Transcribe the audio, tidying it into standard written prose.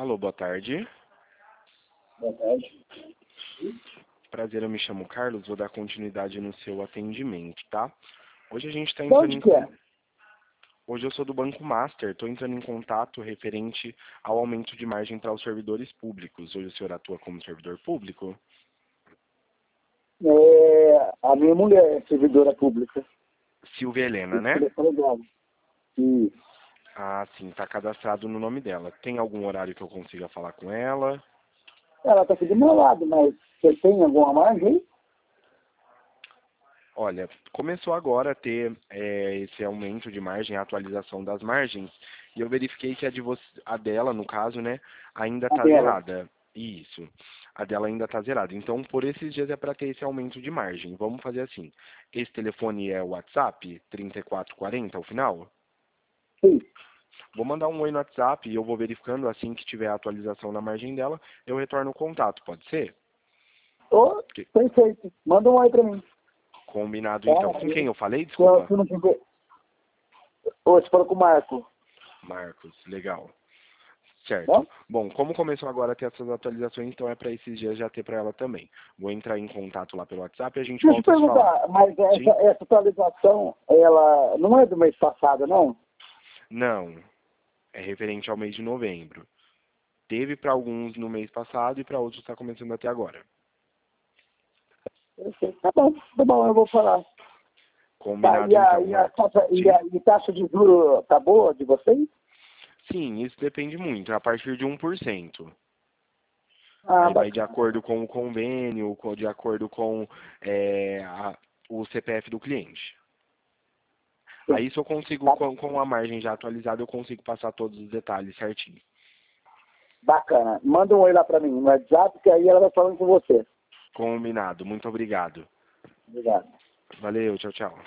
Alô, boa tarde. Boa tarde. Prazer, eu me chamo Carlos, vou dar continuidade no seu atendimento, tá? Hoje a gente está De entrando onde que é? Hoje eu sou do Banco Master, estou entrando em contato referente ao aumento de margem para os servidores públicos. Hoje o senhor atua como servidor público? A minha mulher é servidora pública. Silvia Helena, né? E Ah, sim, está cadastrado no nome dela. Tem algum horário que eu consiga falar com ela? ela está aqui do meu lado, mas você tem alguma margem aí? Olha, começou agora a ter esse aumento de margem, a atualização das margens, e eu verifiquei que a dela, no caso, né, ainda A está dela. zerada. Isso, a dela ainda está zerada. Então, por esses dias é para ter esse aumento de margem. Vamos fazer assim. Esse telefone é o WhatsApp, 3440 ao final? Sim. Vou mandar um oi no WhatsApp e eu vou verificando assim que tiver a atualização na margem dela, eu retorno o contato, pode ser? Ô, Que- perfeito. Manda um oi para mim. Combinado Tá? então. Com quem eu falei? Se Desculpa. não tiver... Ô, você falou com o Marco. Marcos, legal. Certo. Tá? Bom, como começou agora a ter essas atualizações, então é para esses dias já ter para ela também. Vou entrar em contato lá pelo WhatsApp e a gente Deixa eu volta a se falar. perguntar, mas Sim? essa atualização, ela não é do mês passado, não? Não. É referente ao mês de novembro. Teve para alguns no mês passado e para outros está começando até agora. Perfeito. Tá bom, eu vou falar. Tá, Combinado então, Marcos. Sim? e taxa de juros tá boa de vocês? Sim, isso depende muito. É a partir de 1%. Ah, Aí vai de bacana. acordo com o convênio, de acordo com o CPF do cliente. Sim. Aí se eu consigo, Tá com a margem já atualizada, eu consigo passar todos os detalhes certinho. bacana. Manda um oi lá pra mim no WhatsApp, que aí ela vai falando com você. Combinado. Muito obrigado. Obrigado. Valeu, tchau, tchau.